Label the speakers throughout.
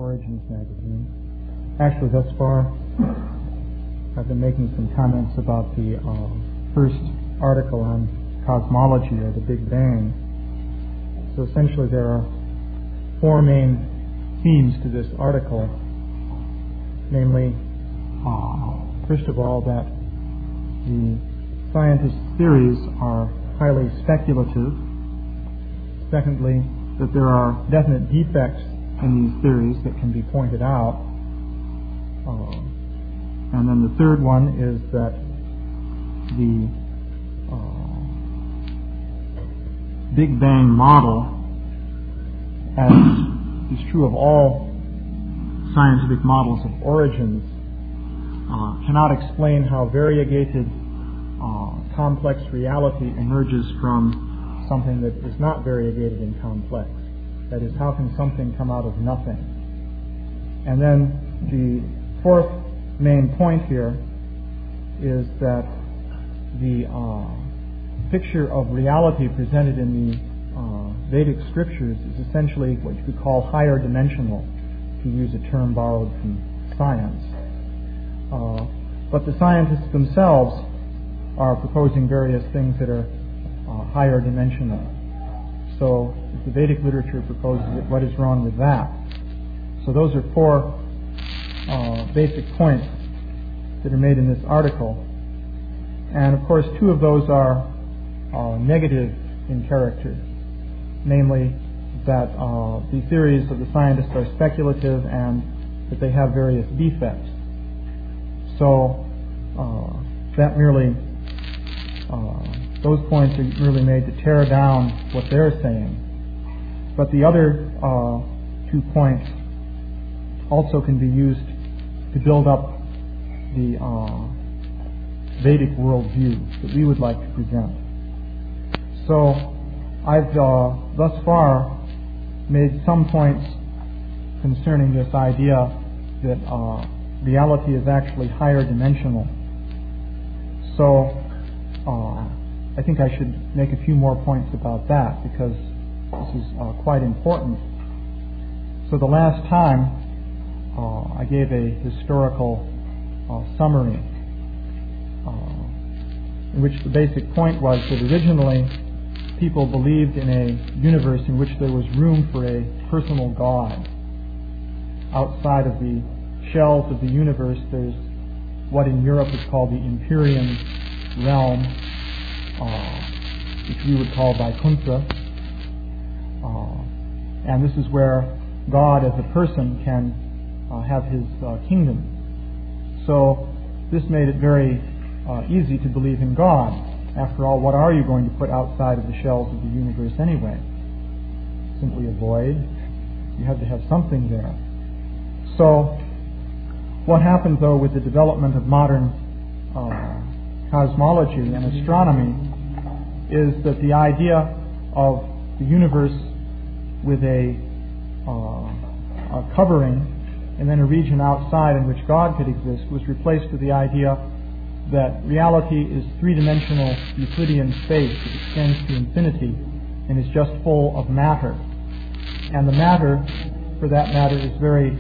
Speaker 1: Origins magazine. Actually, thus far, I've been making some comments about the first article on cosmology, or the Big Bang. So essentially there are four main themes to this article, namely, first of all, that the scientists' theories are highly speculative. Secondly, that there are definite defects in these theories that can be pointed out. And then the third one is that the Big Bang model, as is true of all scientific models of origins, cannot explain how variegated complex reality emerges from something that is not variegated and complex. That is, how can something come out of nothing? And then the fourth main point here is that the picture of reality presented in the Vedic scriptures is essentially what you could call higher dimensional, to use a term borrowed from science. But the scientists themselves are proposing various things that are higher dimensional. So if the Vedic literature proposes it, what is wrong with that? So those are four basic points that are made in this article. And of course, two of those are negative in character, namely that the theories of the scientists are speculative and that they have various defects. So that merely those points are merely made to tear down what they're saying. But the other 2 points also can be used to build up the Vedic worldview that we would like to present. So I've thus far made some points concerning this idea that reality is actually higher dimensional. So I think I should make a few more points about that, because this is quite important. So the last time I gave a historical summary in which the basic point was that originally people believed in a universe in which there was room for a personal God. Outside of the shells of the universe, there's what in Europe is called the Empyrean realm, which we would call Vaikuntha. And this is where God as a person can have his kingdom. So this made it very easy to believe in God. After all, what are you going to put outside of the shells of the universe anyway? Simply a void. You have to have something there. So what happened, though, with the development of modern cosmology and astronomy is that the idea of the universe with a covering and then a region outside in which God could exist was replaced with the idea that reality is three-dimensional Euclidean space that extends to infinity and is just full of matter. And the matter, for that matter, is very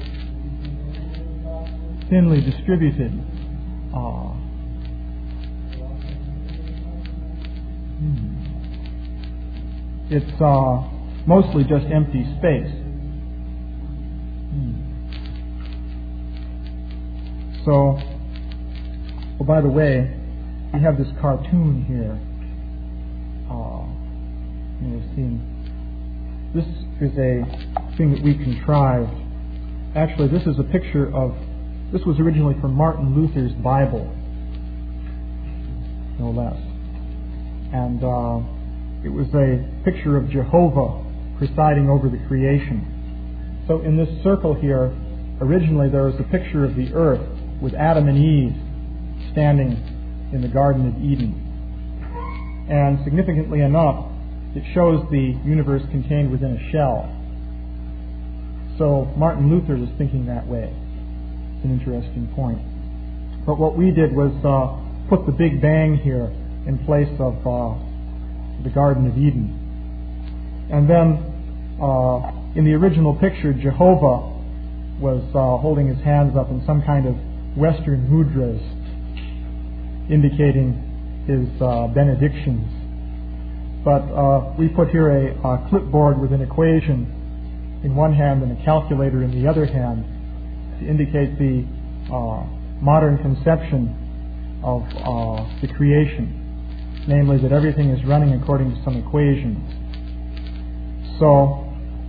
Speaker 1: thinly distributed. It's mostly just empty space. So, oh, by the way, we have this cartoon here. You may have seen. This is a thing that we contrived. Actually, this is a picture of. This was originally from Martin Luther's Bible, no less. And it was a picture of Jehovah presiding over the creation. So in this circle here, originally there was a picture of the earth with Adam and Eve standing in the Garden of Eden. And significantly enough, it shows the universe contained within a shell. So Martin Luther was thinking that way. It's an interesting point. But what we did was put the Big Bang here in place of the Garden of Eden. And then in the original picture, Jehovah was holding his hands up in some kind of Western mudras, indicating his benedictions. But we put here a clipboard with an equation in one hand and a calculator in the other hand to indicate the modern conception of the creation, namely that everything is running according to some equations. So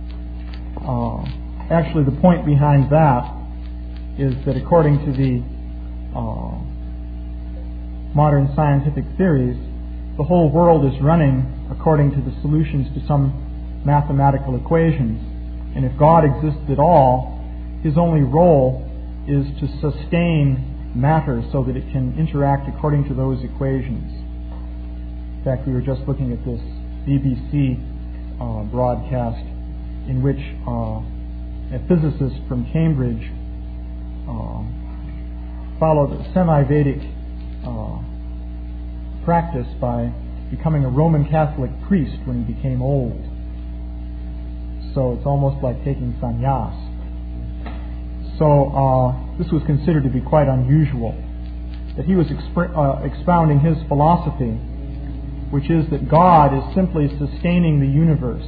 Speaker 1: actually the point behind that is that according to the modern scientific theories, the whole world is running according to the solutions to some mathematical equations. And if God exists at all, his only role is to sustain matter so that it can interact according to those equations. In fact, we were just looking at this BBC broadcast in which a physicist from Cambridge followed a semi-Vedic practice by becoming a Roman Catholic priest when he became old. So it's almost like taking sannyas. So this was considered to be quite unusual, that he was expounding his philosophy, which is that God is simply sustaining the universe,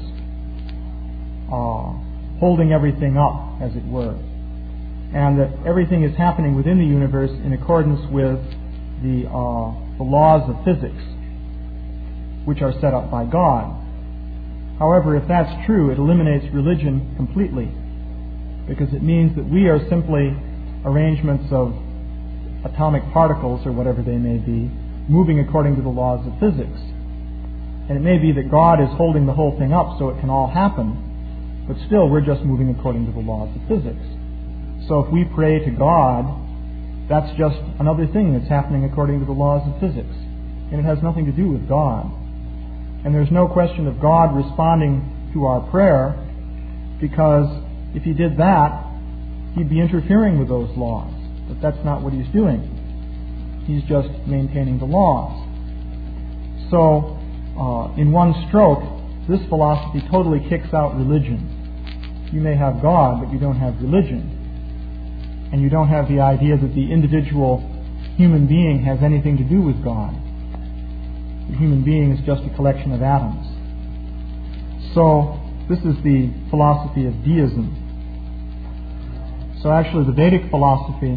Speaker 1: holding everything up, as it were, and that everything is happening within the universe in accordance with the laws of physics, which are set up by God. However, if that's true, it eliminates religion completely, because it means that we are simply arrangements of atomic particles, or whatever they may be, moving according to the laws of physics. And it may be that God is holding the whole thing up so it can all happen, but still we're just moving according to the laws of physics. So if we pray to God, that's just another thing that's happening according to the laws of physics, and it has nothing to do with God. And there's no question of God responding to our prayer, because if he did that, he'd be interfering with those laws. But that's not what he's doing. He's just maintaining the laws. So, in one stroke, this philosophy totally kicks out religion. You may have God, but you don't have religion. And you don't have the idea that the individual human being has anything to do with God. The human being is just a collection of atoms. So, this is the philosophy of deism. So actually the Vedic philosophy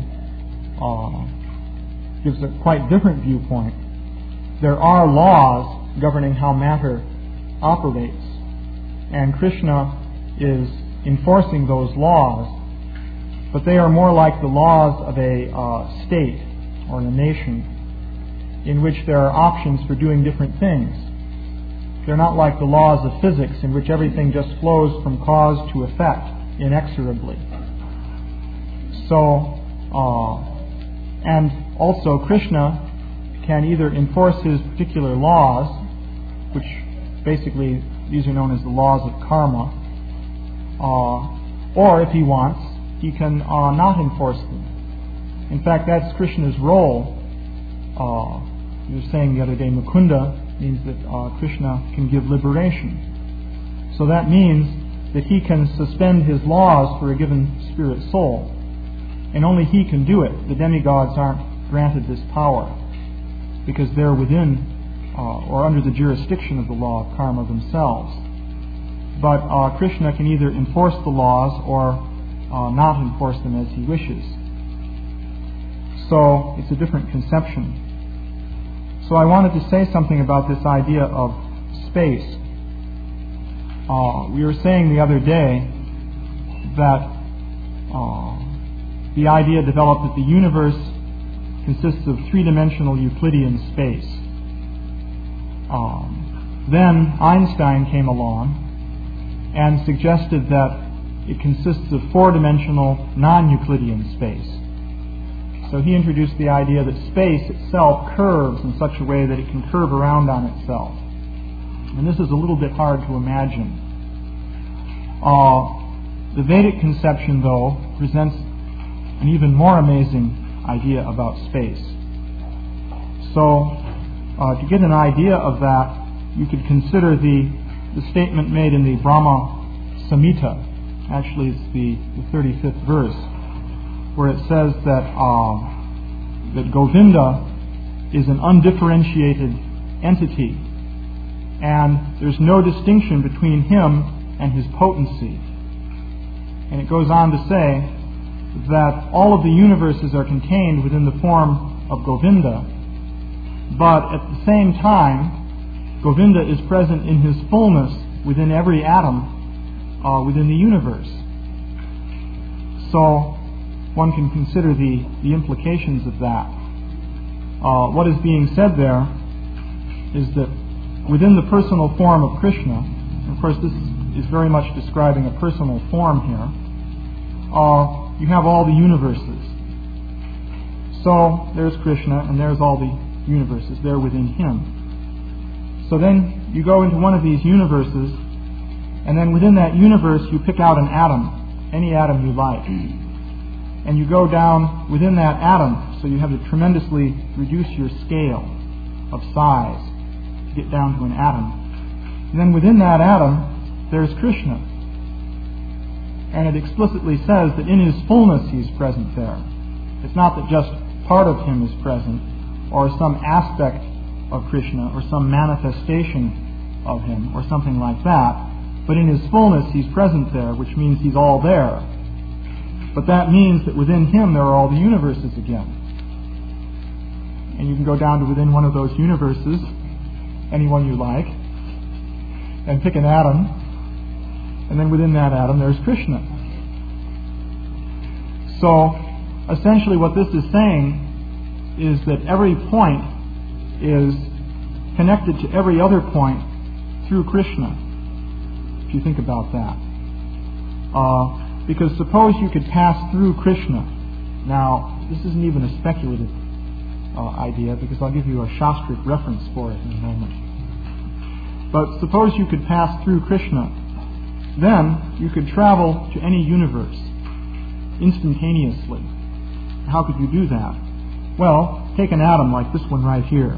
Speaker 1: gives a quite different viewpoint. There are laws governing how matter operates, and Krishna is enforcing those laws, but they are more like the laws of a state or a nation, in which there are options for doing different things. They're not like the laws of physics, in which everything just flows from cause to effect inexorably. So, and also Krishna can either enforce his particular laws, which basically these are known as the laws of karma, or if he wants, he can not enforce them. In fact, that's Krishna's role. You were saying the other day, Mukunda means that Krishna can give liberation. So that means that he can suspend his laws for a given spirit soul. And only he can do it. The demigods aren't granted this power, because they're within or under the jurisdiction of the law of karma themselves. But Krishna can either enforce the laws or not enforce them as he wishes. So it's a different conception. So I wanted to say something about this idea of space. We were saying the other day that the idea developed that the universe consists of three-dimensional Euclidean space. Then Einstein came along and suggested that it consists of four-dimensional non-Euclidean space. So he introduced the idea that space itself curves in such a way that it can curve around on itself. And this is a little bit hard to imagine. The Vedic conception, though, presents an even more amazing idea about space. So, to get an idea of that, you could consider the statement made in the Brahma Samhita, Actually, it's the 35th verse, where it says that Govinda is an undifferentiated entity, and there's no distinction between him and his potency. And it goes on to say that all of the universes are contained within the form of Govinda, but at the same time, Govinda is present in his fullness within every atom within the universe. So one can consider the implications of that. What is being said there is that within the personal form of Krishna, and of course this is very much describing a personal form here, you have all the universes. So there's Krishna, and there's all the universes there within him. So then you go into one of these universes, and then within that universe you pick out an atom, any atom you like. And you go down within that atom, so you have to tremendously reduce your scale of size to get down to an atom. And then within that atom, there's Krishna. And it explicitly says that in his fullness he's present there. It's not that just part of him is present, or some aspect of Krishna, or some manifestation of him, or something like that. But in his fullness he's present there, which means he's all there. But that means that within him there are all the universes again. And you can go down to within one of those universes, any one you like, and pick an atom, and then within that atom there's Krishna. So essentially what this is saying is that every point is connected to every other point through Krishna, if you think about that. Because suppose you could pass through Krishna. Now, this isn't even a speculative idea, because I'll give you a Shastric reference for it in a moment. But suppose you could pass through Krishna, then you could travel to any universe instantaneously. How could you do that? Well, take an atom like this one right here,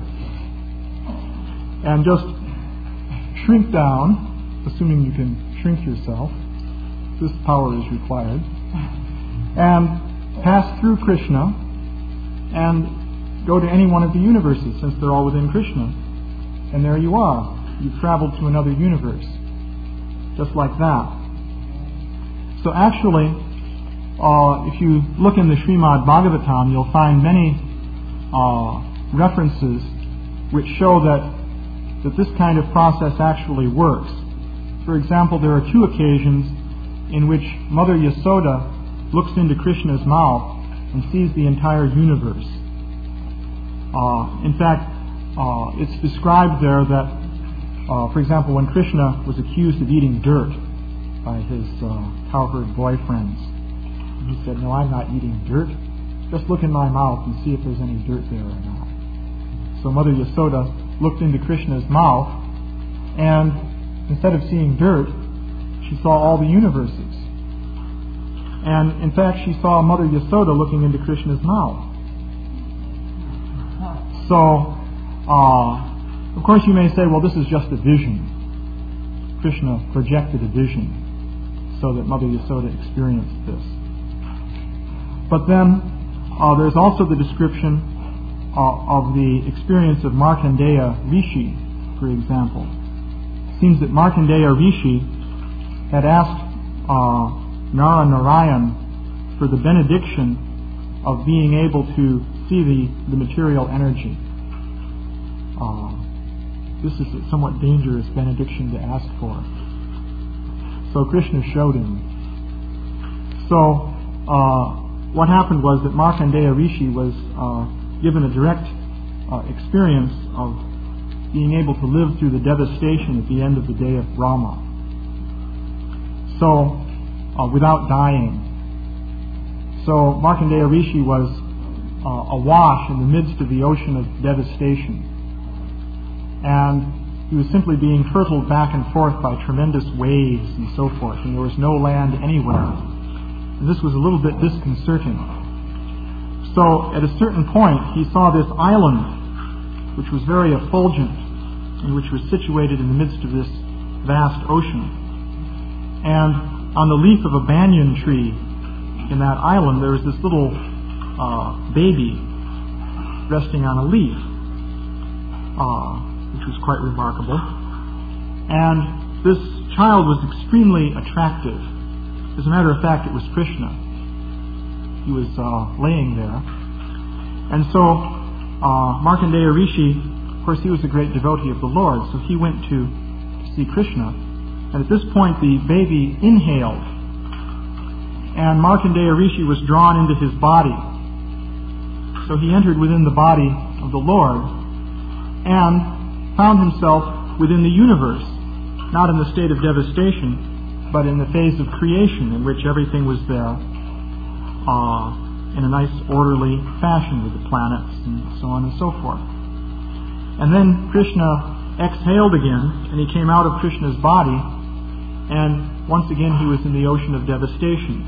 Speaker 1: and just shrink down, assuming you can shrink yourself. This power is required. And pass through Krishna and go to any one of the universes, since they're all within Krishna. And there you are. You've traveled to another universe. Just like that. So actually, if you look in the Srimad Bhagavatam, you'll find many references which show that this kind of process actually works. For example, there are 2 occasions in which Mother Yasoda looks into Krishna's mouth and sees the entire universe. In fact, it's described there that, for example, when Krishna was accused of eating dirt by his cowherd boyfriends, he said, "No, I'm not eating dirt. Just look in my mouth and see if there's any dirt there or not." So Mother Yasoda looked into Krishna's mouth, and instead of seeing dirt, she saw all the universes. And in fact, she saw Mother Yasoda looking into Krishna's mouth. So, of course you may say, well, this is just a vision. Krishna projected a vision so that Mother Yasoda experienced this. But then, there's also the description of the experience of Markandeya Rishi, for example. It seems that Markandeya Rishi had asked Nara Narayan for the benediction of being able to see the material energy. This is a somewhat dangerous benediction to ask for. So Krishna showed him. So what happened was that Markandeya Rishi was given a direct experience of being able to live through the devastation at the end of the day of Brahma. So, without dying. So Markandeya Rishi was awash in the midst of the ocean of devastation. And he was simply being hurtled back and forth by tremendous waves and so forth, and there was no land anywhere. And this was a little bit disconcerting. So at a certain point, he saw this island, which was very effulgent, and which was situated in the midst of this vast ocean. And on the leaf of a banyan tree in that island, there was this little baby resting on a leaf, which was quite remarkable. And this child was extremely attractive. As a matter of fact, it was Krishna. He was laying there. And so Markandeya Rishi, of course, he was a great devotee of the Lord, so he went to see Krishna. And at this point, the baby inhaled, and Markandeya Rishi was drawn into his body. So he entered within the body of the Lord and found himself within the universe, not in the state of devastation, but in the phase of creation in which everything was there in a nice orderly fashion with the planets and so on and so forth. And then Krishna exhaled again, and he came out of Krishna's body, and once again he was in the ocean of devastation.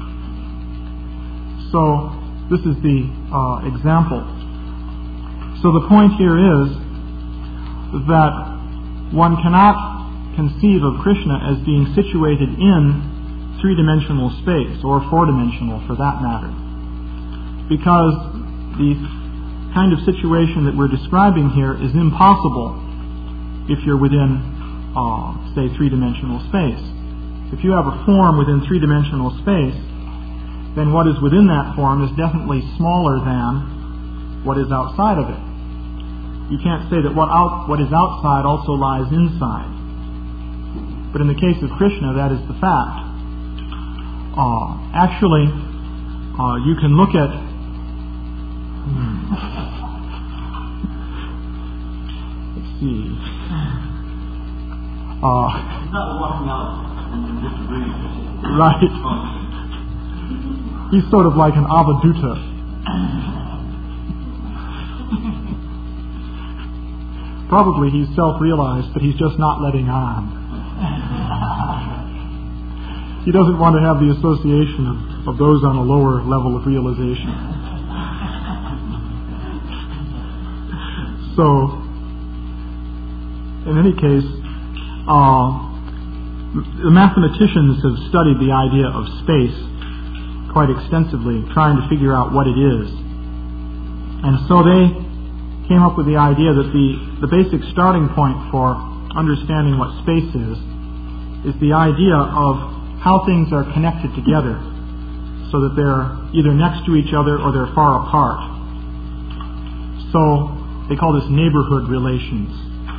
Speaker 1: So this is the example. So the point here is that one cannot conceive of Krishna as being situated in three-dimensional space, or four-dimensional for that matter, because the kind of situation that we're describing here is impossible if you're within, say, three-dimensional space. If you have a form within three-dimensional space, then what is within that form is definitely smaller than what is outside of it. You can't say that what is outside also lies inside. But in the case of Krishna, that is the fact. Actually, you can look at... Let's see.
Speaker 2: He's not walking out and disagreeing.
Speaker 1: Right. He's sort of like an avadutta. Probably he's self-realized, but he's just not letting on. He doesn't want to have the association of those on a lower level of realization. So, in any case, the mathematicians have studied the idea of space quite extensively, trying to figure out what it is. And so they came up with the idea that the basic starting point for understanding what space is the idea of how things are connected together, so that they're either next to each other or they're far apart. So they call this neighborhood relations.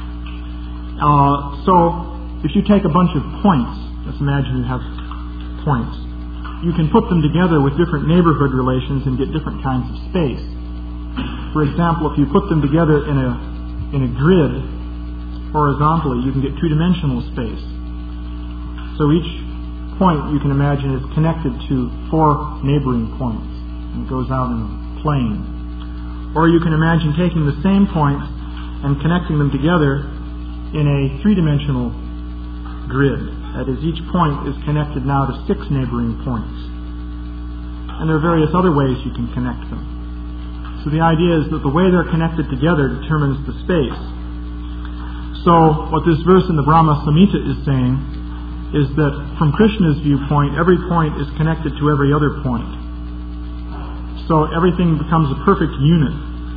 Speaker 1: So if you take a bunch of points, let's imagine you have points, you can put them together with different neighborhood relations and get different kinds of space. For example, if you put them together in a grid horizontally, you can get two-dimensional space. So each point, you can imagine, is connected to four neighboring points, and it goes out in a plane. Or you can imagine taking the same points and connecting them together in a three-dimensional grid. That is, each point is connected now to six neighboring points. And there are various other ways you can connect them. So the idea is that the way they're connected together determines the space. So what this verse in the Brahma Samhita is saying is that from Krishna's viewpoint, every point is connected to every other point. So everything becomes a perfect unit.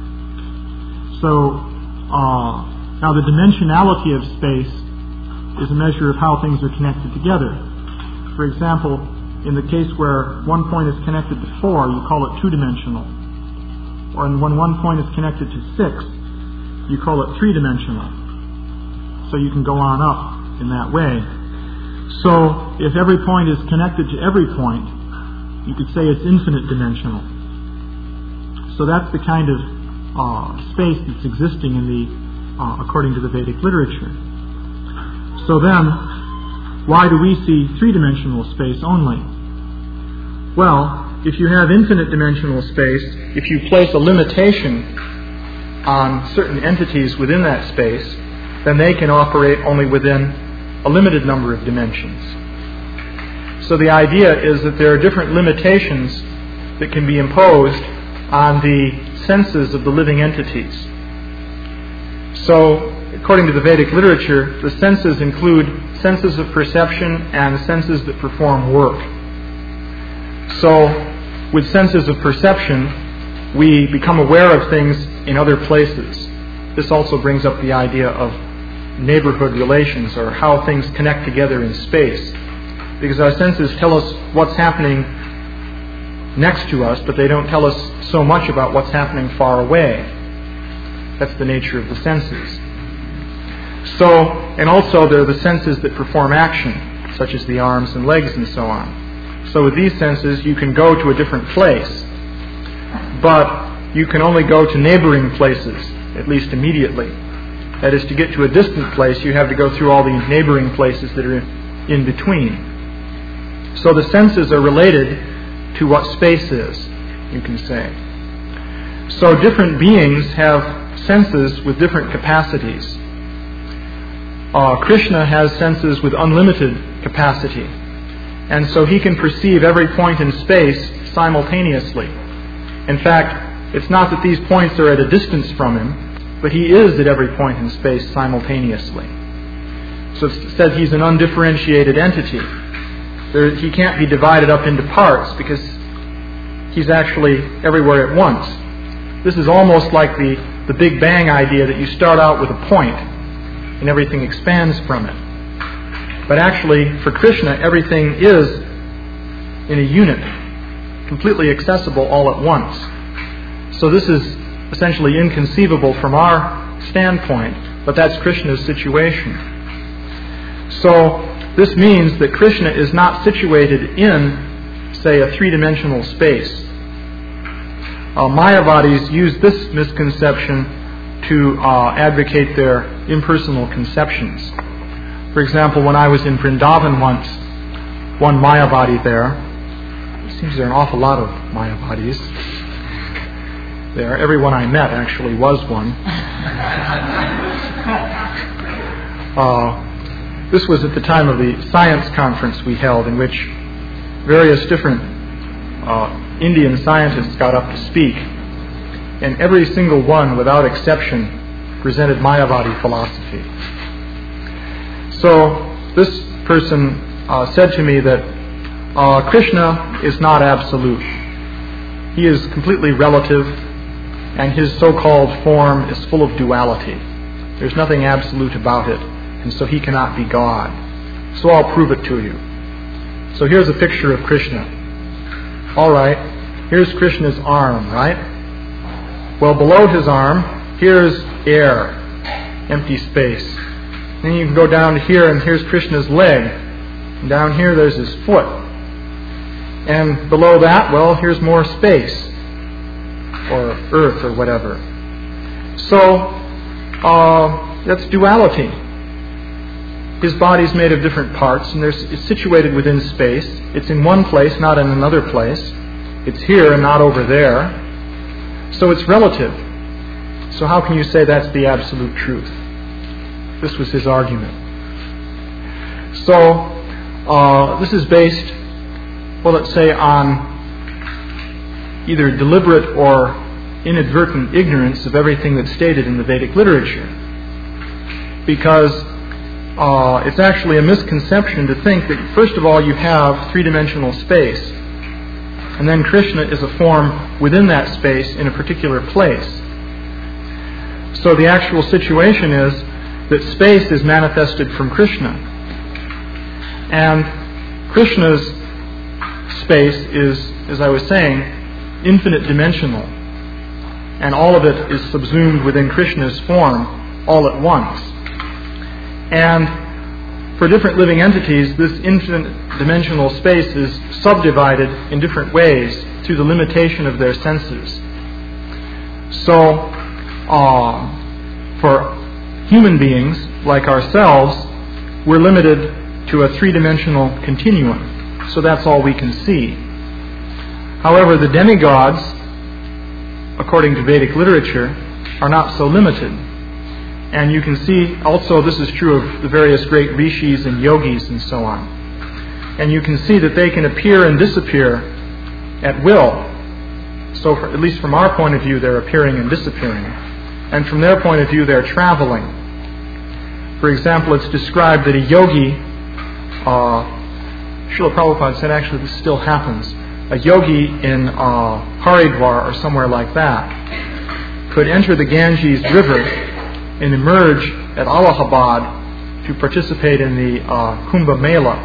Speaker 1: So now the dimensionality of space is a measure of how things are connected together. For example, in the case where one point is connected to 4, you call it two-dimensional. Or when one point is connected to 6, you call it three-dimensional. So you can go on up in that way. So if every point is connected to every point, you could say it's infinite dimensional. So that's the kind of space that's existing in the according to the Vedic literature. So then, why do we see three-dimensional space only? Well, if you have infinite dimensional space, if you place a limitation on certain entities within that space, then they can operate only within a limited number of dimensions. So the idea is that there are different limitations that can be imposed on the senses of the living entities. So, according to the Vedic literature, the senses include senses of perception and senses that perform work. So, with senses of perception, we become aware of things in other places. This also brings up the idea of neighborhood relations, or how things connect together in space. Because our senses tell us what's happening next to us, but they don't tell us so much about what's happening far away. That's the nature of the senses. So, and also there are the senses that perform action, such as the arms and legs and so on. So with these senses, you can go to a different place, but you can only go to neighboring places, at least immediately. That is, to get to a distant place, you have to go through all the neighboring places that are in between. So the senses are related to what space is, you can say. So different beings have senses with different capacities. Krishna has senses with unlimited capacity, and so he can perceive every point in space simultaneously. In fact, it's not that these points are at a distance from him, but he is at every point in space simultaneously. So it's said he's an undifferentiated entity. He can't be divided up into parts because he's actually everywhere at once. This is almost like the Big Bang idea that you start out with a point and everything expands from it. But actually, for Krishna, everything is in a unit, completely accessible all at once. So this is essentially inconceivable from our standpoint, but that's Krishna's situation. So this means that Krishna is not situated in, say, a three-dimensional space. Mayavadis use this misconception to advocate their impersonal conceptions. For example, when I was in Vrindavan once, one Mayavadi there, it seems there are an awful lot of Mayavadis there. Everyone I met actually was one. This was at the time of the science conference we held, in which various different Indian scientists got up to speak, and every single one, without exception, presented Mayavadi philosophy. So this person said to me that Krishna is not absolute. He is completely relative, and his so-called form is full of duality. There's nothing absolute about it, and so he cannot be God. So I'll prove it to you. So here's a picture of Krishna. All right, here's Krishna's arm, right? Well, below his arm, here's air, empty space. Then you can go down to here, and here's Krishna's leg. And down here, there's his foot. And below that, well, here's more space, or earth, or whatever. So, that's duality. His body's made of different parts, and it's situated within space. It's in one place, not in another place. It's here and not over there. So it's relative. So how can you say that's the absolute truth? This was his argument. So this is based, well, let's say, on either deliberate or inadvertent ignorance of everything that's stated in the Vedic literature. Because it's actually a misconception to think that, first of all, you have three-dimensional space, and then Krishna is a form within that space in a particular place. So the actual situation is that space is manifested from Krishna. And Krishna's space is, as I was saying, infinite dimensional. And all of it is subsumed within Krishna's form all at once. And for different living entities, this infinite dimensional space is subdivided in different ways through the limitation of their senses. So, for human beings like ourselves, we're limited to a three-dimensional continuum. So that's all we can see. However, the demigods, according to Vedic literature, are not so limited. And you can see also, this is true of the various great rishis and yogis and so on. And you can see that they can appear and disappear at will. So at least from our point of view, they're appearing and disappearing. And from their point of view, they're traveling. For example, it's described that a yogi Srila Prabhupada said actually this still happens. A yogi in Haridwar or somewhere like that could enter the Ganges River and emerge at Allahabad to participate in the Kumbh Mela.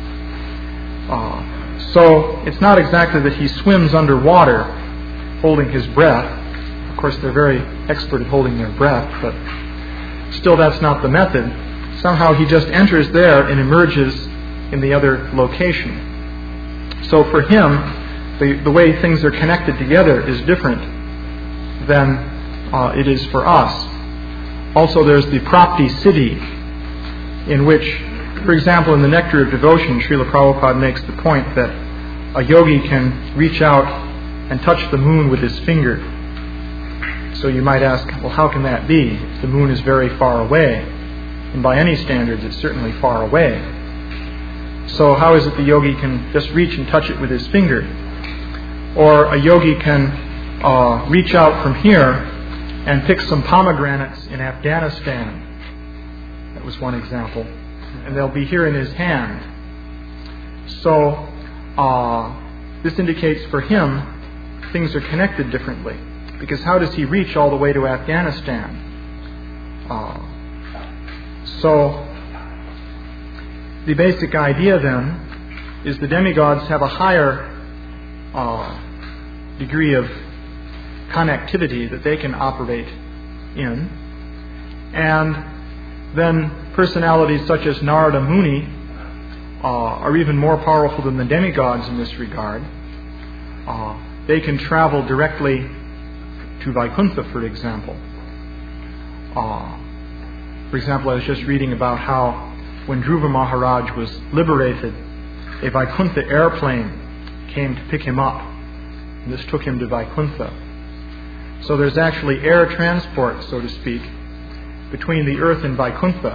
Speaker 1: So it's not exactly that he swims underwater holding his breath. Of course, they're very expert at holding their breath, but still that's not the method. Somehow he just enters there and emerges in the other location. So for him, the way things are connected together is different than it is for us. Also, there's the Prapti Siddhi, in which, for example, in the Nectar of Devotion, Srila Prabhupada makes the point that a yogi can reach out and touch the moon with his finger. So you might ask, well, how can that be? The moon is very far away, and by any standards, it's certainly far away. So how is it the yogi can just reach and touch it with his finger? Or a yogi can reach out from here and pick some pomegranates in Afghanistan. That was one example. And they'll be here in his hand. So this indicates for him things are connected differently. Because how does he reach all the way to Afghanistan? So the basic idea then is the demigods have a higher degree of connectivity that they can operate in. And then personalities such as Narada Muni are even more powerful than the demigods in this regard. They can travel directly to Vaikuntha, for example. For example, I was just reading about how when Dhruva Maharaj was liberated, a Vaikuntha airplane came to pick him up. And this took him to Vaikuntha. So there's actually air transport, so to speak, between the earth and Vaikuntha.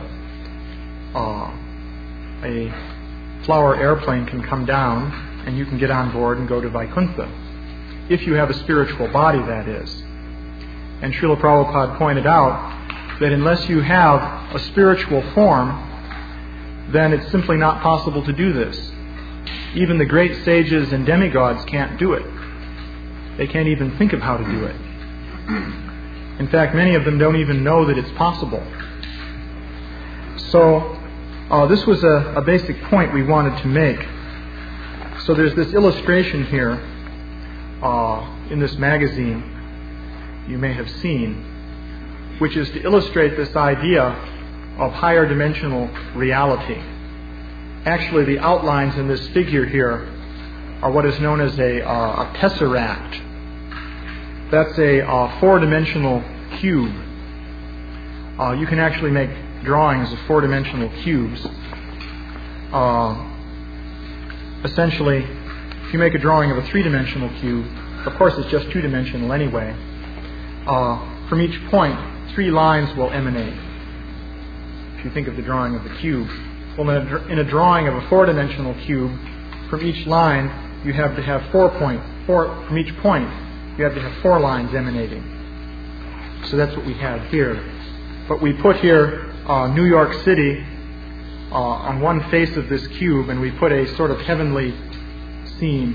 Speaker 1: A flower airplane can come down and you can get on board and go to Vaikuntha. If you have a spiritual body, that is. And Srila Prabhupada pointed out that unless you have a spiritual form, then it's simply not possible to do this. Even the great sages and demigods can't do it. They can't even think of how to do it. In fact, many of them don't even know that it's possible. So, this was a basic point we wanted to make. So there's this illustration here in this magazine you may have seen, which is to illustrate this idea of higher dimensional reality. Actually, the outlines in this figure here are what is known as a tesseract. That's a four-dimensional cube. You can actually make drawings of four-dimensional cubes. Essentially, if you make a drawing of a three-dimensional cube, of course it's just two-dimensional anyway, from each point, three lines will emanate. If you think of the drawing of the cube. Well, in a drawing of a four-dimensional cube, from each line you have to have from each point you have to have four lines emanating. So that's what we have here. But we put here New York City on one face of this cube, and we put a sort of heavenly scene.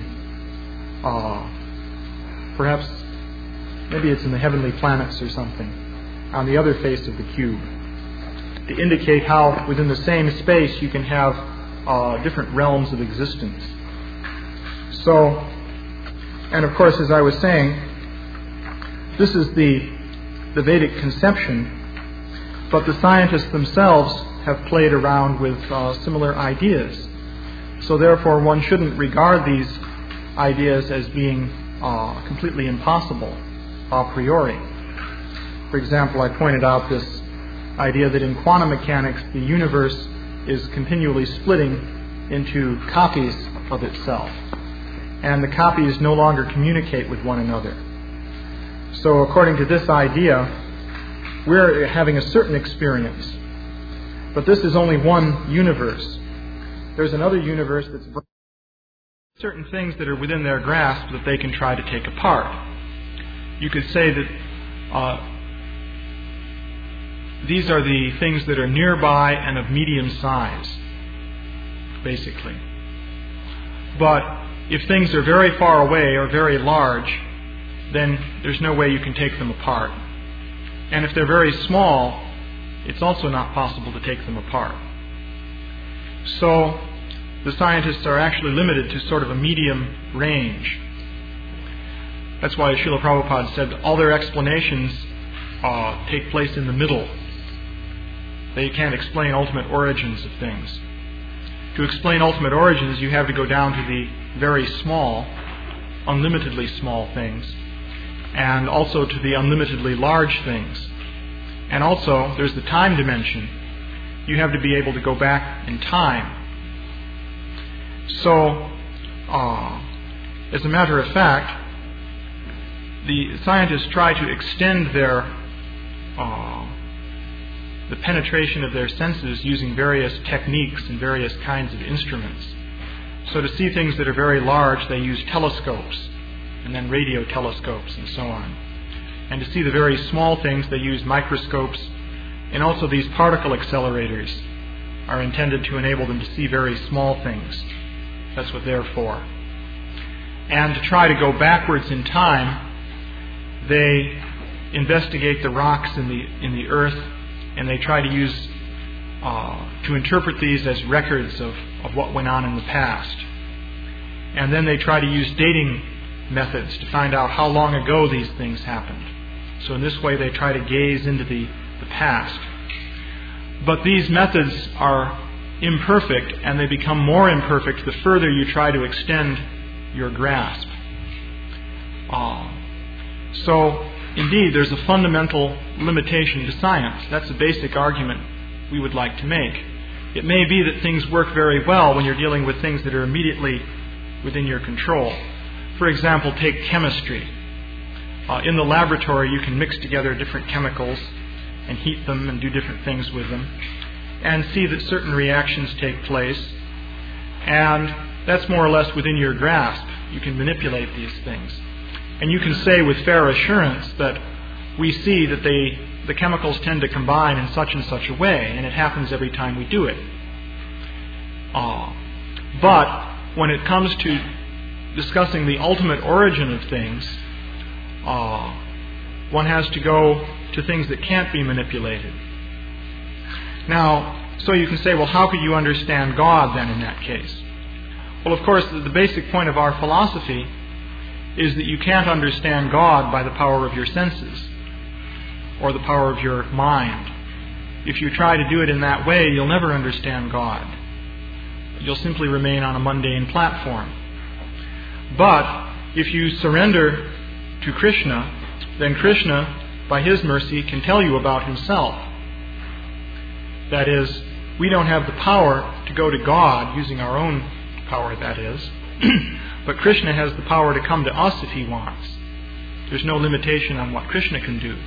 Speaker 1: Perhaps, maybe it's in the heavenly planets or something, on the other face of the cube, to indicate how within the same space you can have different realms of existence. So, and of course, as I was saying, this is the Vedic conception, but the scientists themselves have played around with similar ideas. So therefore, one shouldn't regard these ideas as being completely impossible a priori. For example, I pointed out this idea that in quantum mechanics, the universe is continually splitting into copies of itself, and the copies no longer communicate with one another. So according to this idea, we're having a certain experience, but this is only one universe. There's another universe that's certain things that are within their grasp that they can try to take apart. You could say that these are the things that are nearby and of medium size. basically. But if things are very far away or very large, then there's no way you can take them apart. And if they're very small, it's also not possible to take them apart. So the scientists are actually limited to sort of a medium range. That's why Srila Prabhupada said all their explanations take place in the middle. They can't explain ultimate origins of things. To explain ultimate origins, you have to go down to the very small, unlimitedly small things, and also to the unlimitedly large things. And also, there's the time dimension. You have to be able to go back in time. So, as a matter of fact, the scientists try to extend the penetration of their senses using various techniques and various kinds of instruments. So to see things that are very large, they use telescopes, and then radio telescopes and so on. And to see the very small things, they use microscopes, and also these particle accelerators are intended to enable them to see very small things. That's what they're for. And to try to go backwards in time, they investigate the rocks in the earth, and they try to use to interpret these as records of what went on in the past. And then they try to use dating methods to find out how long ago these things happened. So in this way they try to gaze into the past. But these methods are imperfect, and they become more imperfect the further you try to extend your grasp. So, indeed, there's a fundamental limitation to science. That's a basic argument we would like to make. It may be that things work very well when you're dealing with things that are immediately within your control. For example, take chemistry. In the laboratory, you can mix together different chemicals and heat them and do different things with them and see that certain reactions take place, and that's more or less within your grasp. You can manipulate these things. And you can say with fair assurance that we see that the chemicals tend to combine in such and such a way, and it happens every time we do it. But when it comes to discussing the ultimate origin of things, one has to go to things that can't be manipulated. Now, so you can say, well, how could you understand God then in that case? Well, of course, the basic point of our philosophy is that you can't understand God by the power of your senses or the power of your mind. If you try to do it in that way, you'll never understand God. You'll simply remain on a mundane platform. But if you surrender to Krishna, then Krishna, by His mercy, can tell you about Himself. That is, we don't have the power to go to God using our own power, that is. But Krishna has the power to come to us if He wants. There's no limitation on what Krishna can do.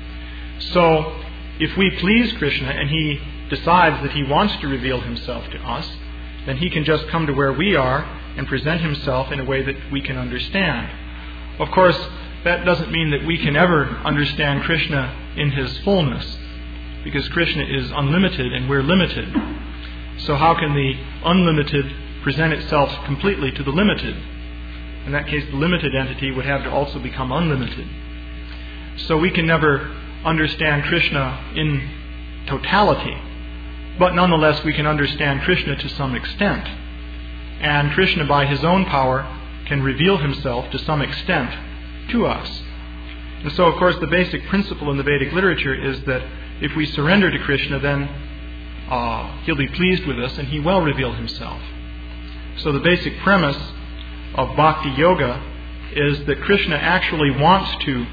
Speaker 1: So, if we please Krishna and He decides that He wants to reveal Himself to us, then He can just come to where we are and present Himself in a way that we can understand. Of course, that doesn't mean that we can ever understand Krishna in His fullness, because Krishna is unlimited and we're limited. So how can the unlimited present itself completely to the limited? In that case, the limited entity would have to also become unlimited. So we can never understand Krishna in totality, but nonetheless we can understand Krishna to some extent. And Krishna, by His own power, can reveal Himself to some extent to us. And so, of course, the basic principle in the Vedic literature is that if we surrender to Krishna, then He'll be pleased with us and He will reveal Himself. So the basic premise of Bhakti Yoga is that Krishna actually wants to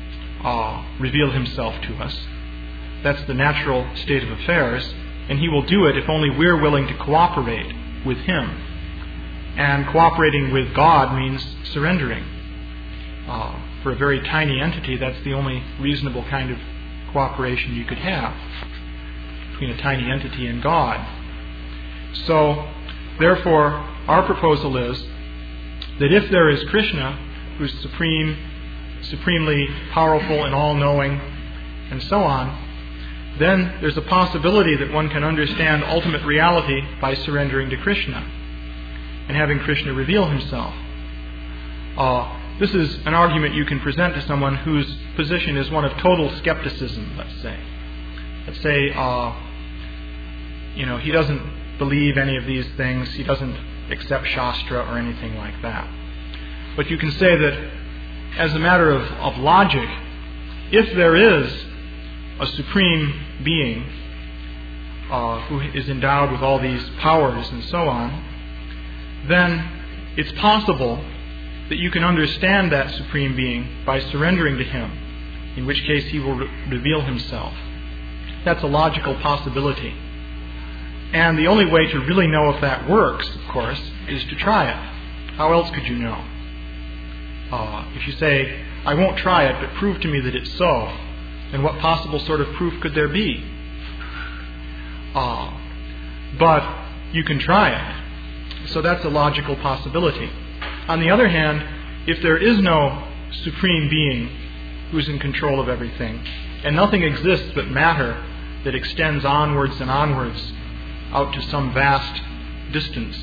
Speaker 1: reveal Himself to us. That's the natural state of affairs, and He will do it if only we're willing to cooperate with Him. And cooperating with God means surrendering. For a very tiny entity, that's the only reasonable kind of cooperation you could have between a tiny entity and God. So, therefore, our proposal is that if there is Krishna, who's supremely powerful and all-knowing, and so on, then there's a possibility that one can understand ultimate reality by surrendering to Krishna and having Krishna reveal himself. This is an argument you can present to someone whose position is one of total skepticism, let's say. Let's say, he doesn't believe any of these things, he doesn't accept Shastra or anything like that. But you can say that as a matter of logic, if there is a supreme being who is endowed with all these powers and so on, then it's possible that you can understand that supreme being by surrendering to him, in which case he will reveal himself. That's a logical possibility. And the only way to really know if that works, of course, is to try it. How else could you know? If you say, I won't try it, but prove to me that it's so, then what possible sort of proof could there be? But you can try it. So that's a logical possibility. On the other hand, if there is no supreme being who's in control of everything, and nothing exists but matter that extends onwards and onwards out to some vast distance,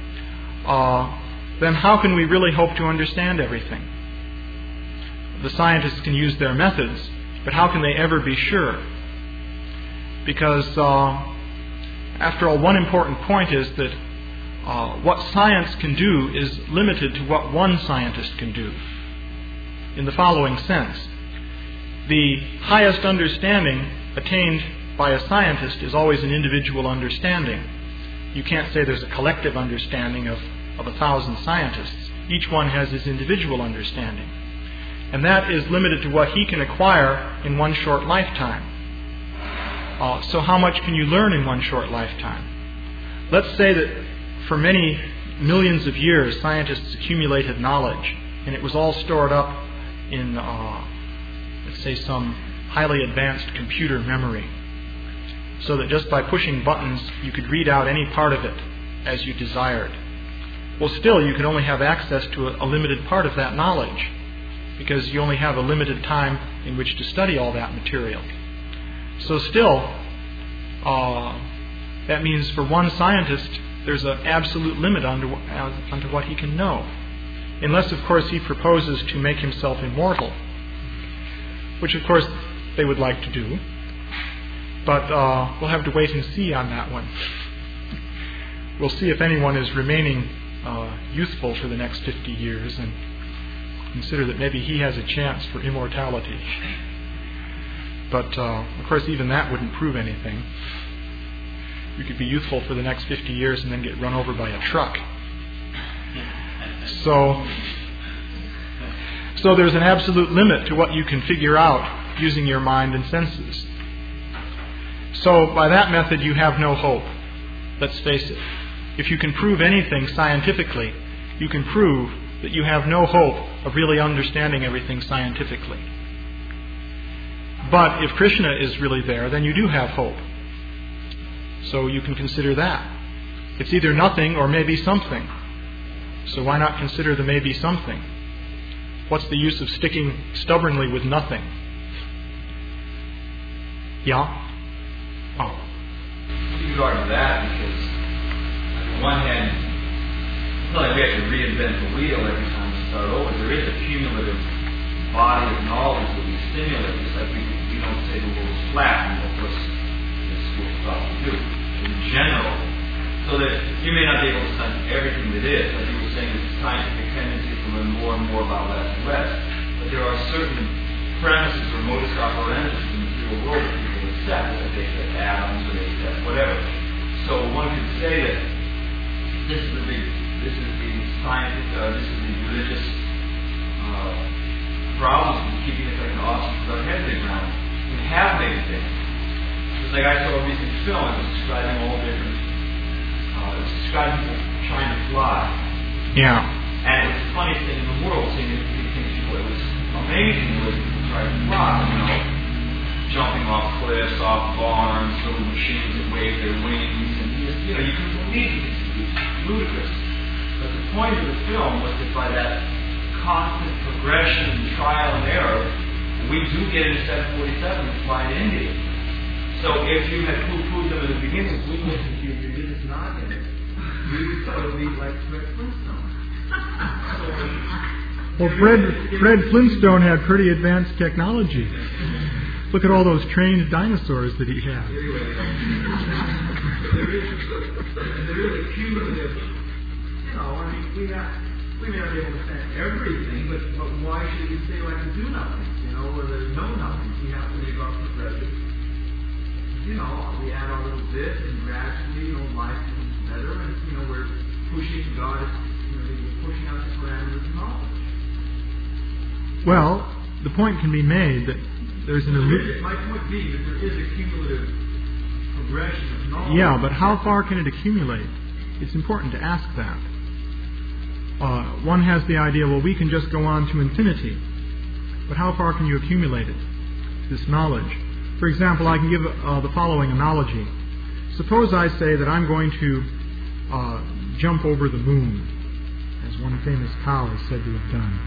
Speaker 1: then how can we really hope to understand everything? The scientists can use their methods, but how can they ever be sure? Because, after all, one important point is that what science can do is limited to what one scientist can do. In the following sense, the highest understanding attained by a scientist is always an individual understanding. You can't say there's a collective understanding of 1,000 scientists. Each one has his individual understanding. And that is limited to what he can acquire in one short lifetime. So how much can you learn in one short lifetime? Let's say that for many millions of years scientists accumulated knowledge, and it was all stored up in, let's say, some highly advanced computer memory, so that just by pushing buttons you could read out any part of it as you desired. Well, still, you can only have access to a limited part of that knowledge, because you only have a limited time in which to study all that material. So still, that means for one scientist, there's an absolute limit onto what he can know. Unless, of course, he proposes to make himself immortal, which, of course, they would like to do. But we'll have to wait and see on that one. We'll see if anyone is remaining youthful for the next 50 years and consider that maybe he has a chance for immortality. But, of course, even that wouldn't prove anything. You could be youthful for the next 50 years and then get run over by a truck. So there's an absolute limit to what you can figure out using your mind and senses. So by that method you have no hope. Let's face it. If you can prove anything scientifically, you can prove that you have no hope of really understanding everything scientifically. But if Krishna is really there, then you do have hope. So you can consider that. It's either nothing or maybe something. So why not consider the maybe something? What's the use of sticking stubbornly with nothing? Yeah? Oh.
Speaker 3: With regard to that, because on the one hand, it's not like we have to reinvent the wheel every time we start over. There is a cumulative body of knowledge that we stimulate. It's like we don't say the world's flat, and of course this school thought we do, in general. So that you may not be able to study everything that is. Like you were saying, it's a scientific tendency to learn more and more about less and less. But there are certain premises or modus operandi in the material world that people accept, that they accept atoms or they accept whatever. So one could say that this is the scientific, this is the religious problems with keeping it like an ostrich with our head to the ground. We have made a difference. It's like I saw a recent film, it was describing all different, it was describing people trying to fly.
Speaker 1: Yeah.
Speaker 3: And it was the funniest thing in the world, seeing people. It was amazing the way people tried to fly, jumping off cliffs, off barns, little machines that wave their wings, and you couldn't believe it. It's ludicrous. But the point of the film was that by that constant progression and trial and error, we do get into 747 and fly to India. So if you had poo-pooed them in the beginning, we would have you did not in it. You would be like Fred Flintstone.
Speaker 1: Well, Fred Flintstone had pretty advanced technology. Look at all those trained dinosaurs that he had.
Speaker 3: There is a cumulative, we may not be able to understand everything, but why should we stay like to do nothing? Where there's no nothing. We have to make our progression. We add our little bit, and gradually, life becomes better, and, we're pushing God, we're pushing out the parameters of knowledge.
Speaker 1: Well, the point can be made that there's an illusion.
Speaker 3: My point being that there is a cumulative progression of knowledge.
Speaker 1: Yeah, but how far can it accumulate? It's important to ask that. One has the idea, well, we can just go on to infinity. But how far can you accumulate it, this knowledge? For example, I can give the following analogy. Suppose I say that I'm going to jump over the moon, as one famous cow is said to have done.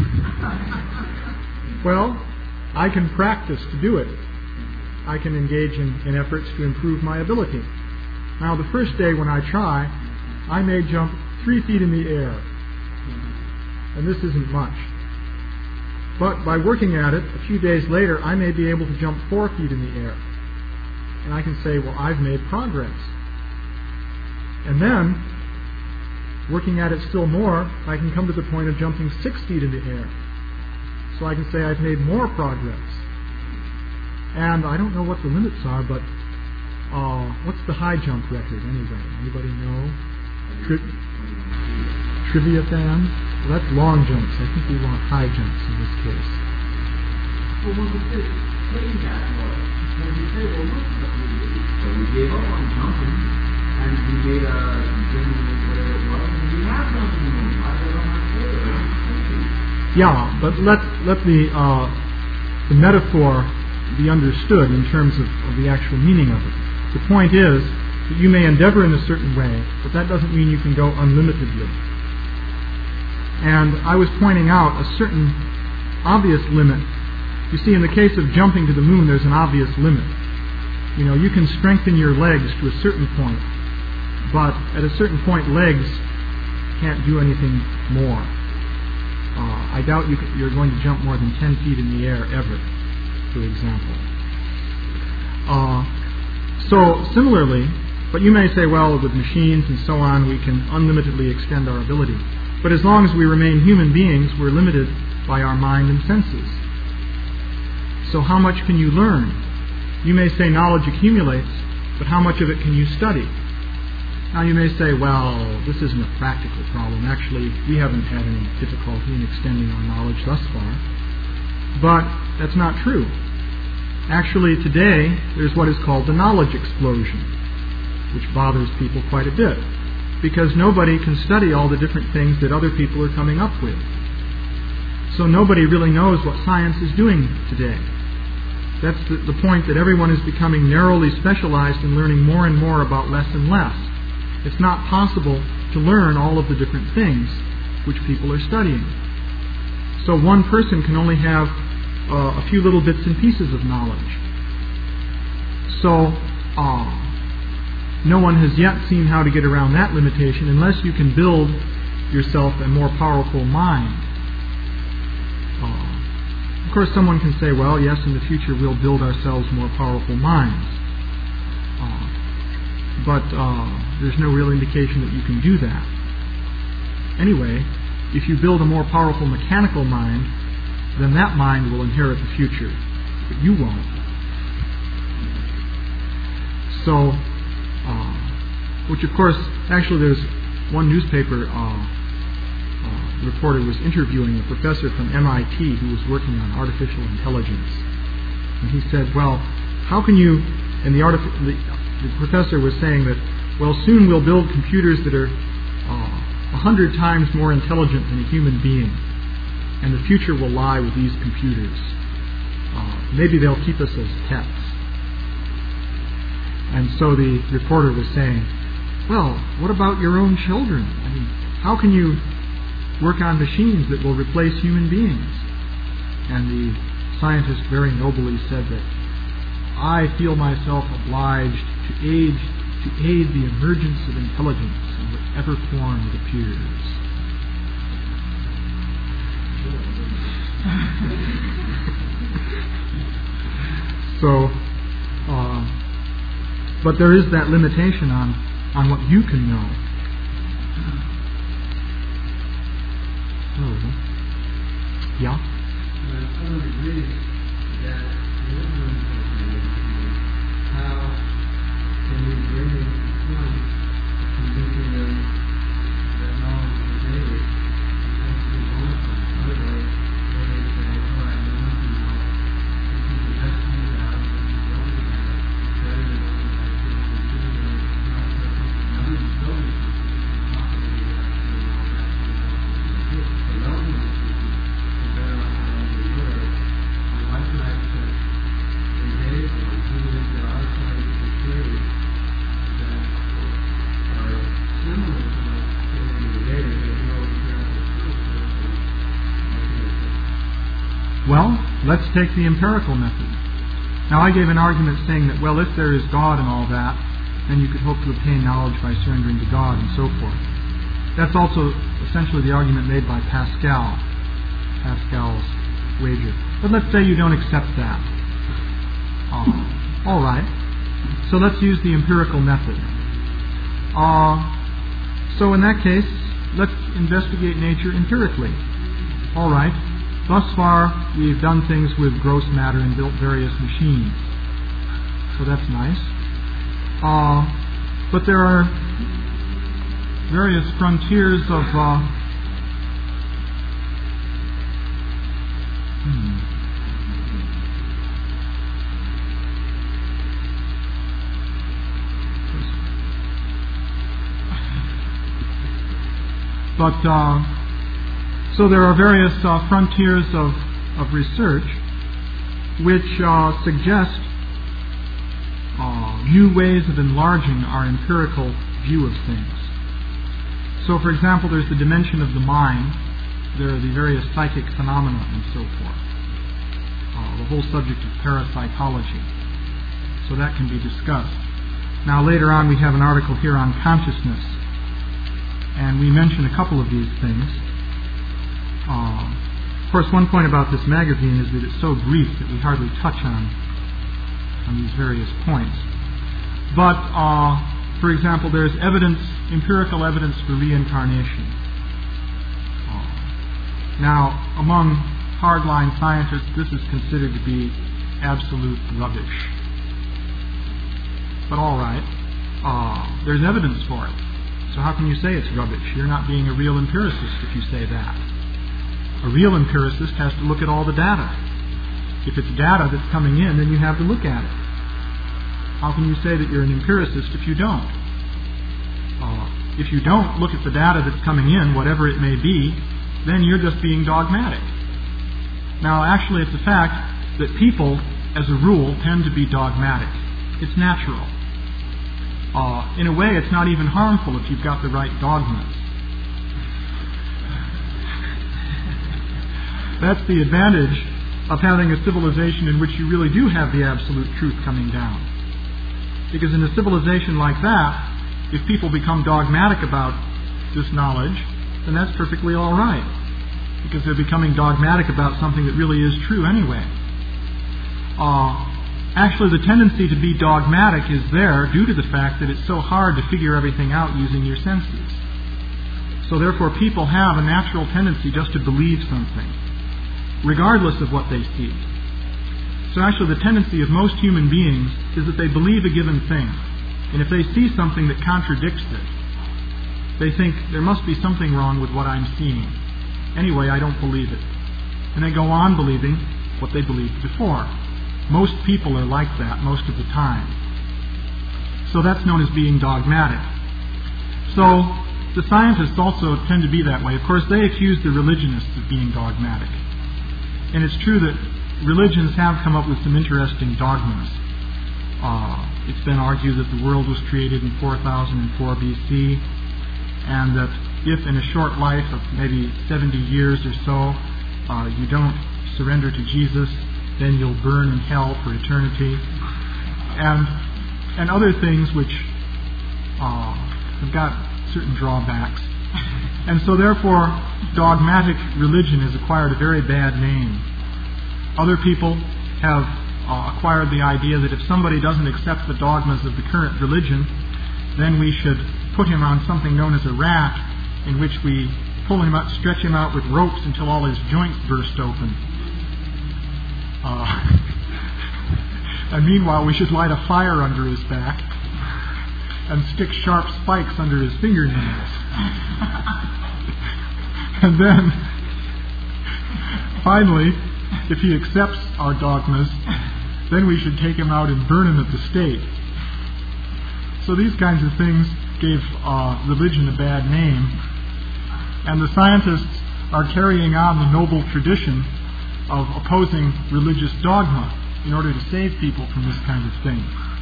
Speaker 1: Well, I can practice to do it. I can engage in efforts to improve my ability. Now, the first day when I try, I may jump 3 feet in the air. And this isn't much. But by working at it, a few days later, I may be able to jump 4 feet in the air. And I can say, well, I've made progress. And then, working at it still more, I can come to the point of jumping 6 feet in the air. So I can say I've made more progress. And I don't know what the limits are, but what's the high jump record anyway? Anybody know? Trivia fans? Well, that's long jumps. I think we want high jumps in this case.
Speaker 3: Well, when we say saying that, when we say, well, look what we did. So we gave up on jumping, and we made a genuine whatever it was, and we have jumping in the I don't know.
Speaker 1: Yeah, but let the metaphor be understood in terms of the actual meaning of it. The point is that you may endeavor in a certain way, but that doesn't mean you can go unlimitedly. And I was pointing out a certain obvious limit. You see, in the case of jumping to the moon, there's an obvious limit. You can strengthen your legs to a certain point, but at a certain point, legs can't do anything more. I doubt you're going to jump more than 10 feet in the air ever, for example. So similarly, but you may say, well, with machines and so on, we can unlimitedly extend our ability. But as long as we remain human beings, we're limited by our mind and senses. So how much can you learn? You may say knowledge accumulates, but how much of it can you study? Now you may say, well, this isn't a practical problem. Actually, we haven't had any difficulty in extending our knowledge thus far. But that's not true. Actually, today, there's what is called the knowledge explosion, which bothers people quite a bit, because nobody can study all the different things that other people are coming up with. So nobody really knows what science is doing today. That's the point, that everyone is becoming narrowly specialized in learning more and more about less and less. It's not possible to learn all of the different things which people are studying. So one person can only have a few little bits and pieces of knowledge. So no one has yet seen how to get around that limitation unless you can build yourself a more powerful mind. Of course, someone can say, well, yes, in the future we'll build ourselves more powerful minds. But there's no real indication that you can do that. Anyway, if you build a more powerful mechanical mind, then that mind will inherit the future, but you won't. So, which of course, actually there's one newspaper reporter was interviewing a professor from MIT who was working on artificial intelligence. And he said, well, how can you, and the professor was saying that, well, soon we'll build computers that are 100 times more intelligent than a human being, and the future will lie with these computers. Maybe they'll keep us as pets. And so the reporter was saying, well, what about your own children? I mean, how can you work on machines that will replace human beings? And the scientist very nobly said that I feel myself obliged to aid the emergence of intelligence in whatever form it appears. So, but there is that limitation on what you can know. Yeah?
Speaker 4: I would agree that the ignorance of how can we bring it to the point of convincing them that knowledge is daily has to be wonderful. Otherwise, they may say, oh, I know nothing about it. This is the best thing about it, and you don't about it. It's better than what I feel and doing it. It's not something other than building something. It's not going to be actually all that to do. But ultimately,
Speaker 1: well, let's take the empirical method. Now, I gave an argument saying that, well, if there is God and all that, then you could hope to obtain knowledge by surrendering to God and so forth. That's also essentially the argument made by Pascal's wager. But let's say you don't accept that. All right. So let's use the empirical method. So in that case, let's investigate nature empirically. All right. Thus far, we've done things with gross matter and built various machines. So that's nice. But there are various frontiers of so there are various frontiers of research which suggest new ways of enlarging our empirical view of things. So, for example, there's the dimension of the mind. There are the various psychic phenomena and so forth. The whole subject of parapsychology. So that can be discussed. Now, later on, we have an article here on consciousness. And we mention a couple of these things. Of course, one point about this magazine is that it's so brief that we hardly touch on these various points. But, for example, there's empirical evidence for reincarnation. Now, among hardline scientists, this is considered to be absolute rubbish. But all right, there's evidence for it. So how can you say it's rubbish? You're not being a real empiricist if you say that. A real empiricist has to look at all the data. If it's data that's coming in, then you have to look at it. How can you say that you're an empiricist if you don't? If you don't look at the data that's coming in, whatever it may be, then you're just being dogmatic. Now, actually, it's a fact that people, as a rule, tend to be dogmatic. It's natural. In a way, it's not even harmful if you've got the right dogmas. That's the advantage of having a civilization in which you really do have the absolute truth coming down. Because in a civilization like that, if people become dogmatic about this knowledge, then that's perfectly all right. Because they're becoming dogmatic about something that really is true anyway. Actually, the tendency to be dogmatic is there due to the fact that it's so hard to figure everything out using your senses. So therefore, people have a natural tendency just to believe something, regardless of what they see. So actually, the tendency of most human beings is that they believe a given thing. And if they see something that contradicts it, they think there must be something wrong with what I'm seeing. Anyway, I don't believe it. And they go on believing what they believed before. Most people are like that most of the time. So that's known as being dogmatic. So the scientists also tend to be that way. Of course, they accuse the religionists of being dogmatic. And it's true that religions have come up with some interesting dogmas. It's been argued that the world was created in 4004 BC, and that if in a short life of maybe 70 years or so, you don't surrender to Jesus, then you'll burn in hell for eternity. and other things which have got certain drawbacks. And so therefore, dogmatic religion has acquired a very bad name. Other people have acquired the idea that if somebody doesn't accept the dogmas of the current religion, then we should put him on something known as a rack, in which we pull him up, stretch him out with ropes until all his joints burst open. And meanwhile, we should light a fire under his back and stick sharp spikes under his fingernails. And then, finally, if he accepts our dogmas, then we should take him out and burn him at the stake. So these kinds of things gave religion a bad name, and the scientists are carrying on the noble tradition of opposing religious dogma in order to save people from this kind of thing.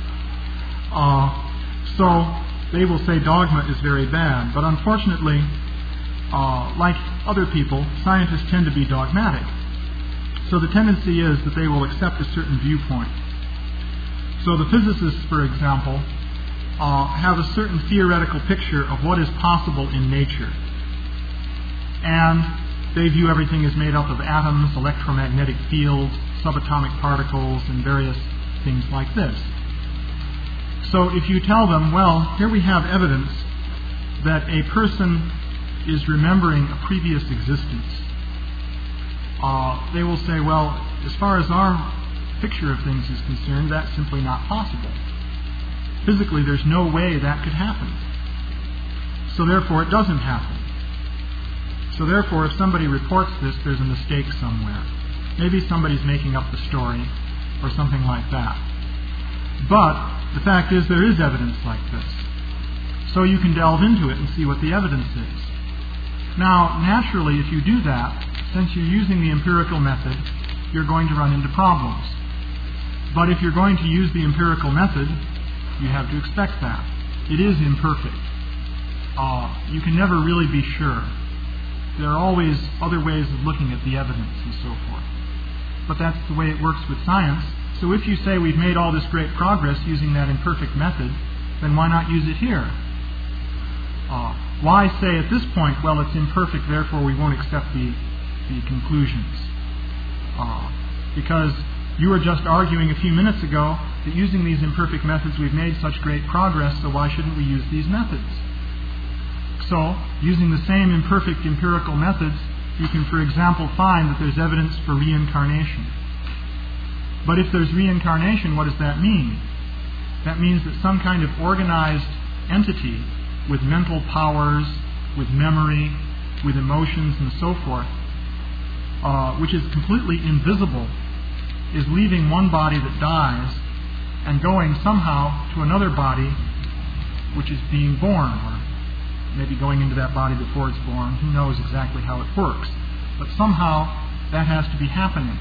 Speaker 1: So they will say dogma is very bad, but unfortunately, like other people, scientists tend to be dogmatic. So the tendency is that they will accept a certain viewpoint. So the physicists, for example, have a certain theoretical picture of what is possible in nature. And they view everything as made up of atoms, electromagnetic fields, subatomic particles, and various things like this. So if you tell them, well, here we have evidence that a person is remembering a previous existence, they will say, well, as far as our picture of things is concerned, that's simply not possible. Physically, there's no way that could happen. So therefore, it doesn't happen. So therefore, if somebody reports this, there's a mistake somewhere. Maybe somebody's making up the story, or something like that. But the fact is, there is evidence like this. So you can delve into it and see what the evidence is. Now, naturally, if you do that, since you're using the empirical method, you're going to run into problems. But if you're going to use the empirical method, you have to expect that. It is imperfect. You can never really be sure. There are always other ways of looking at the evidence and so forth. But that's the way it works with science. So if you say we've made all this great progress using that imperfect method, then why not use it here? Why say at this point, well, it's imperfect, therefore we won't accept the conclusions? Because you were just arguing a few minutes ago that using these imperfect methods we've made such great progress, so why shouldn't we use these methods? So, using the same imperfect empirical methods, you can, for example, find that there's evidence for reincarnation. But if there's reincarnation, what does that mean? That means that some kind of organized entity with mental powers, with memory, with emotions and so forth, which is completely invisible, is leaving one body that dies and going somehow to another body which is being born, or maybe going into that body before it's born. Who knows exactly how it works? But somehow that has to be happening.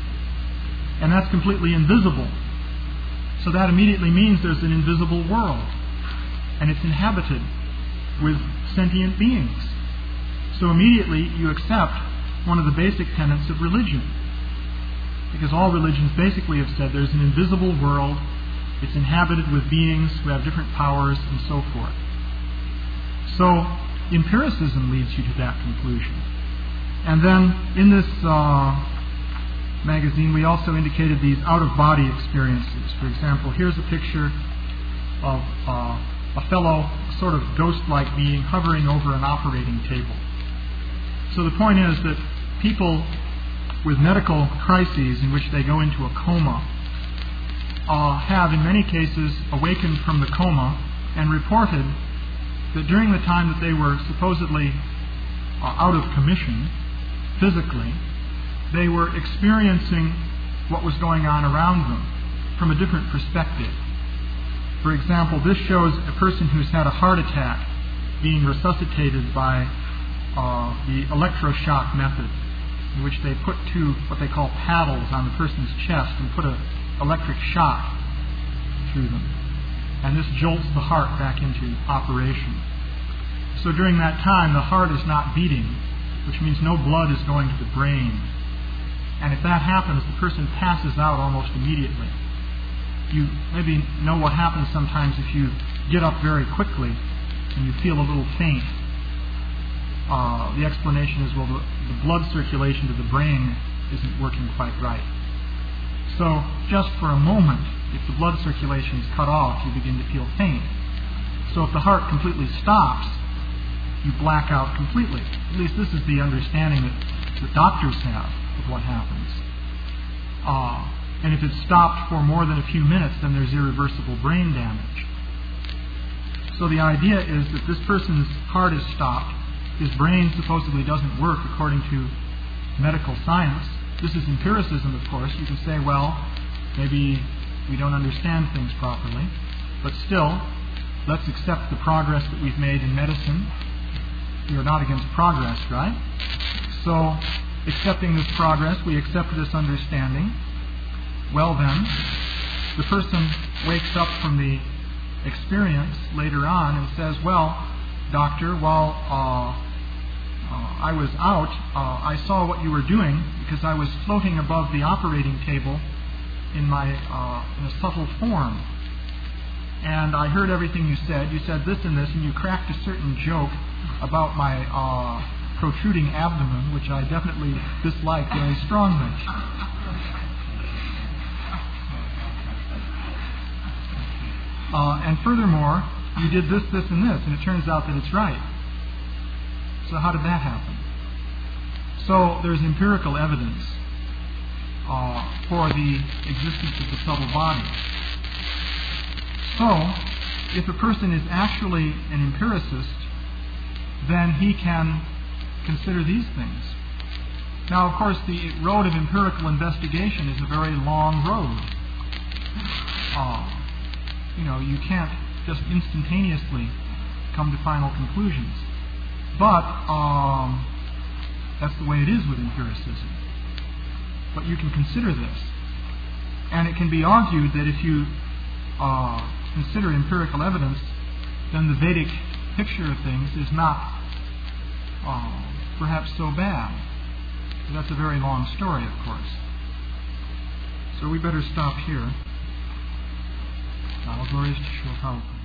Speaker 1: And that's completely invisible. So that immediately means there's an invisible world. And it's inhabited with sentient beings. So immediately you accept one of the basic tenets of religion. Because all religions basically have said there's an invisible world, it's inhabited with beings who have different powers and so forth. So empiricism leads you to that conclusion. And then in this magazine we also indicated these out-of-body experiences. For example, here's a picture of a fellow, sort of ghost-like being, hovering over an operating table. So the point is that people with medical crises in which they go into a coma have in many cases awakened from the coma and reported that during the time that they were supposedly out of commission physically, they were experiencing what was going on around them from a different perspective. For example, this shows a person who's had a heart attack being resuscitated by the electroshock method, in which they put two what they call paddles on the person's chest and put an electric shock through them. And this jolts the heart back into operation. So during that time, the heart is not beating, which means no blood is going to the brain. And if that happens, the person passes out almost immediately. You maybe know what happens sometimes if you get up very quickly and you feel a little faint. The explanation is, well, the blood circulation to the brain isn't working quite right. So just for a moment, if the blood circulation is cut off, you begin to feel faint. So if the heart completely stops, you black out completely. At least this is the understanding that the doctors have of what happens. And if it's stopped for more than a few minutes, then there's irreversible brain damage. So the idea is that this person's heart is stopped. His brain supposedly doesn't work according to medical science. This is empiricism, of course. You can say, well, maybe we don't understand things properly. But still, let's accept the progress that we've made in medicine. We are not against progress, right? So, accepting this progress, we accept this understanding. Well then, the person wakes up from the experience later on and says, well, doctor, while I was out, I saw what you were doing because I was floating above the operating table in a subtle form. And I heard everything you said. You said this and this, and you cracked a certain joke about my protruding abdomen, which I definitely dislike very strongly. And furthermore, you did this, this, and this, and it turns out that it's right. So how did that happen? So there's empirical evidence for the existence of the subtle body. So, if a person is actually an empiricist, then he can consider these things. Now, of course, the road of empirical investigation is a very long road. You can't just instantaneously come to final conclusions. But that's the way it is with empiricism. But you can consider this. And it can be argued that if you consider empirical evidence, then the Vedic picture of things is not perhaps so bad. But that's a very long story, of course. So we better stop here. All glories to Srila Prabhupada.